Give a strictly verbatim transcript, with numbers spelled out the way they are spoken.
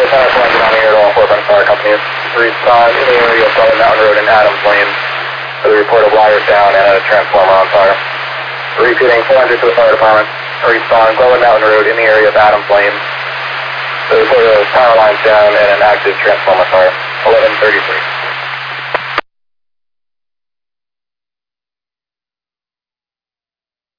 Lieutenant Engine on the air to all four Brent Fire Companies. Respond in the area of Southern Mountain Road in Adams Lane for the report of wires down and a transformer on fire. Repeating four hundred to the fire department. Respond Glenwood Mountain Road in the area of Adams Lane for the report of power lines down and an active transformer fire. eleven thirty-three.